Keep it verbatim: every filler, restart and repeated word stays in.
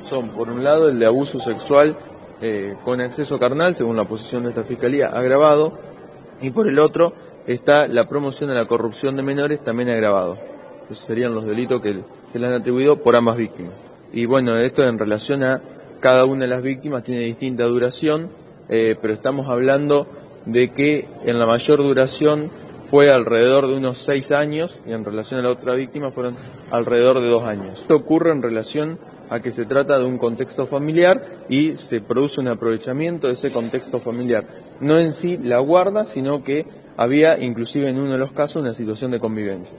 son, por un lado, el de abuso sexual eh, con exceso carnal, según la posición de esta Fiscalía, agravado, y por el otro está la promoción de la corrupción de menores, también agravado. Esos serían los delitos que se le han atribuido por ambas víctimas. Y bueno, esto en relación a cada una de las víctimas tiene distinta duración, eh, pero estamos hablando de que en la mayor duración fue alrededor de unos seis años y en relación a la otra víctima fueron alrededor de dos años. Esto ocurre en relación a que se trata de un contexto familiar y se produce un aprovechamiento de ese contexto familiar. No en sí la guarda, sino que había inclusive en uno de los casos una situación de convivencia.